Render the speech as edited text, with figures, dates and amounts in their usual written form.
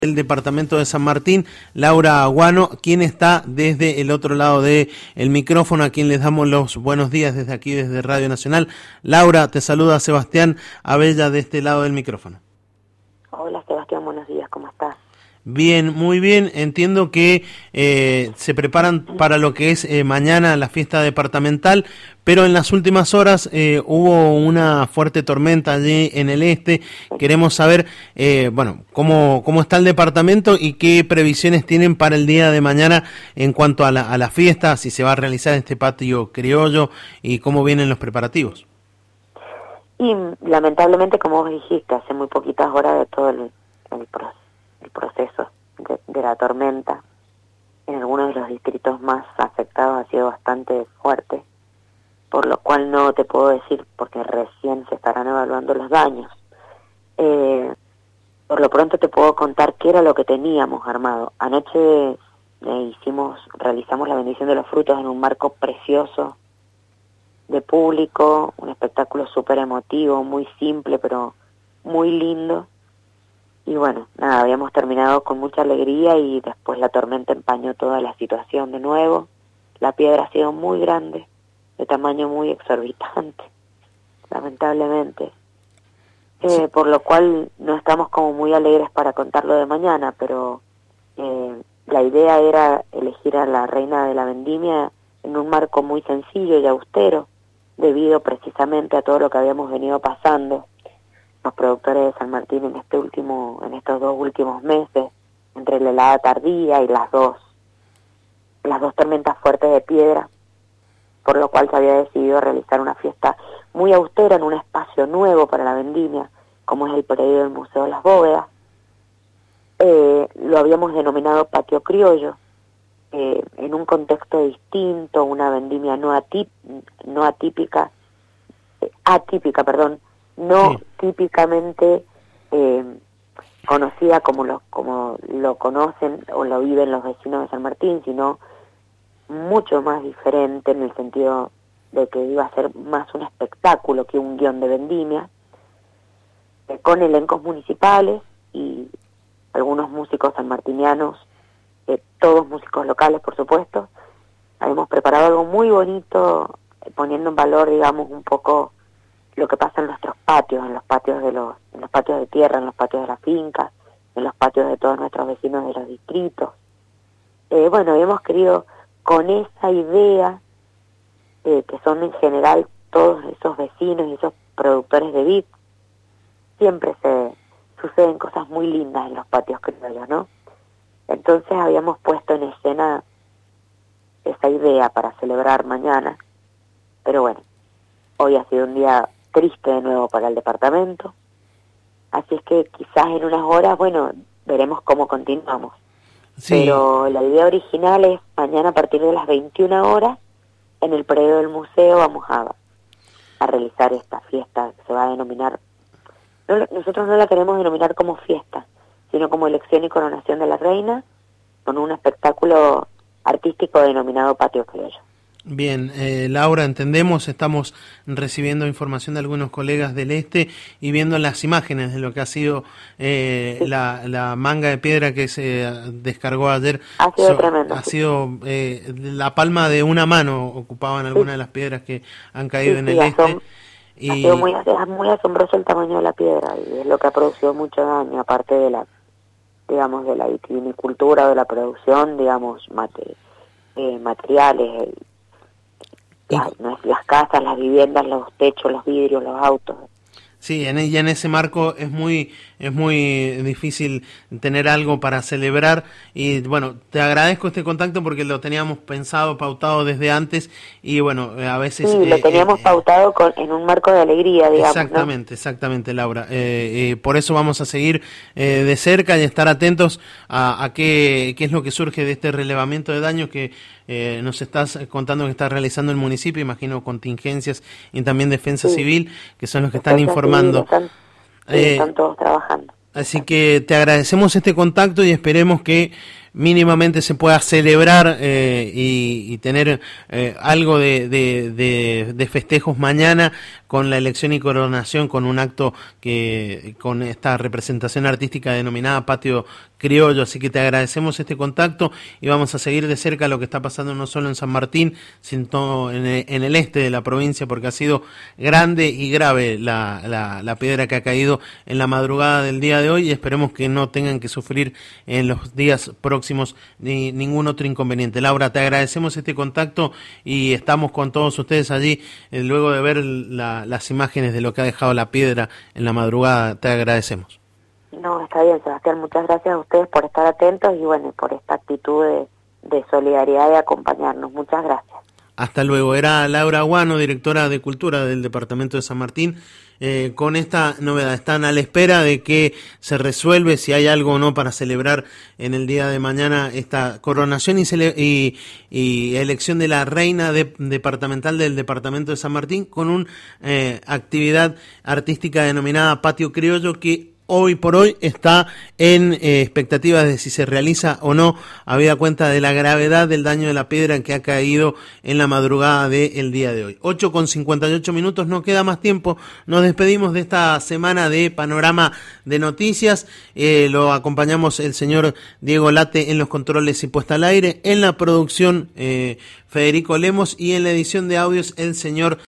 del departamento de San Martín, Laura Aguano, quien está desde el otro lado del micrófono, a quien les damos los buenos días desde aquí, desde Radio Nacional. Laura, te saluda Sebastián Abella de este lado del micrófono. Hola Sebastián, buenos días, ¿cómo estás? Bien, muy bien. Entiendo que se preparan para lo que es mañana la fiesta departamental, pero en las últimas horas hubo una fuerte tormenta allí en el este. Queremos saber, cómo está el departamento y qué previsiones tienen para el día de mañana en cuanto a la fiesta, si se va a realizar este patio criollo y cómo vienen los preparativos. Y lamentablemente, como vos dijiste, hace muy poquitas horas de todo el proceso de la tormenta, en algunos de los distritos más afectados ha sido bastante fuerte, por lo cual no te puedo decir porque recién se estarán evaluando los daños. Por lo pronto te puedo contar qué era lo que teníamos armado. Anoche realizamos la bendición de los frutos en un marco precioso de público, un espectáculo súper emotivo, muy simple pero muy lindo. Y bueno, nada, habíamos terminado con mucha alegría y después la tormenta empañó toda la situación de nuevo. La piedra ha sido muy grande, de tamaño muy exorbitante, lamentablemente. Sí. Por lo cual no estamos como muy alegres para contarlo de mañana, pero la idea era elegir a la reina de la vendimia en un marco muy sencillo y austero, debido precisamente a todo lo que habíamos venido pasando los productores de San Martín en estos dos últimos meses, entre la helada tardía y las dos tormentas fuertes de piedra, por lo cual se había decidido realizar una fiesta muy austera en un espacio nuevo para la vendimia, como es el predio del Museo de las Bóvedas. Lo habíamos denominado patio criollo, en un contexto distinto, una vendimia atípica, no sí. Típicamente conocida como lo conocen o lo viven los vecinos de San Martín, sino mucho más diferente en el sentido de que iba a ser más un espectáculo que un guión de vendimia, con elencos municipales y algunos músicos sanmartinianos, todos músicos locales por supuesto. Habíamos preparado algo muy bonito, poniendo en valor, digamos, un poco lo que pasa en nuestros patios, en los patios de tierra, en los patios de las fincas, en los patios de todos nuestros vecinos de los distritos. Habíamos querido con esa idea, que son en general todos esos vecinos y esos productores de vid, siempre se suceden cosas muy lindas en los patios criollos, ¿no? Entonces habíamos puesto en escena esa idea para celebrar mañana, pero bueno, hoy ha sido un día triste de nuevo para el departamento, así es que quizás en unas horas, veremos cómo continuamos. Sí. Pero la idea original es mañana a partir de las 21 horas, en el predio del museo vamos a realizar esta fiesta que se va a denominar, nosotros no la queremos denominar como fiesta, sino como elección y coronación de la reina, con un espectáculo artístico denominado patio criollo. Bien, Laura, entendemos, estamos recibiendo información de algunos colegas del este y viendo las imágenes de lo que ha sido sí. la manga de piedra que se descargó ayer. Ha sido tremendo. Ha sido la palma de una mano ocupaban algunas sí. de las piedras que han caído en el este. Ha sido muy asombroso el tamaño de la piedra y es lo que ha producido mucho daño, aparte de la vitivinicultura o de la producción, materiales, las casas, las viviendas, los techos, los vidrios, los autos. Sí, en ese marco es muy difícil tener algo para celebrar y bueno, te agradezco este contacto porque lo teníamos pensado, pautado desde antes y a veces... Sí, lo teníamos pautado en un marco de alegría, digamos. Exactamente, Laura. Por eso vamos a seguir de cerca y estar atentos a qué es lo que surge de este relevamiento de daños que nos estás contando que está realizando el municipio, imagino contingencias y también defensa sí. civil, que son los que están informando. Están todos trabajando. Así que te agradecemos este contacto y esperemos que mínimamente se pueda celebrar y tener algo de festejos mañana con la elección y coronación, con un acto con esta representación artística denominada Patio Criollo. Así que te agradecemos este contacto y vamos a seguir de cerca lo que está pasando no solo en San Martín, sino en el este de la provincia, porque ha sido grande y grave la piedra que ha caído en la madrugada del día de hoy, y esperemos que no tengan que sufrir en los días próximos ningún otro inconveniente. Laura, te agradecemos este contacto y estamos con todos ustedes allí luego de ver las imágenes de lo que ha dejado la piedra en la madrugada. Te agradecemos. No, está bien, Sebastián, muchas gracias a ustedes por estar atentos y bueno, por esta actitud de solidaridad, de acompañarnos. Muchas gracias. Hasta luego. Era Laura Aguano, directora de Cultura del Departamento de San Martín, con esta novedad. Están a la espera de que se resuelve si hay algo o no para celebrar en el día de mañana esta coronación y elección de la reina departamental del Departamento de San Martín, con una actividad artística denominada Patio Criollo, que hoy por hoy está en expectativas de si se realiza o no, habida cuenta de la gravedad del daño de la piedra que ha caído en la madrugada del día de hoy. 8:58, no queda más tiempo. Nos despedimos de esta semana de Panorama de Noticias. Lo acompañamos el señor Diego Late en los controles y puesta al aire, en la producción Federico Lemos y en la edición de audios el señor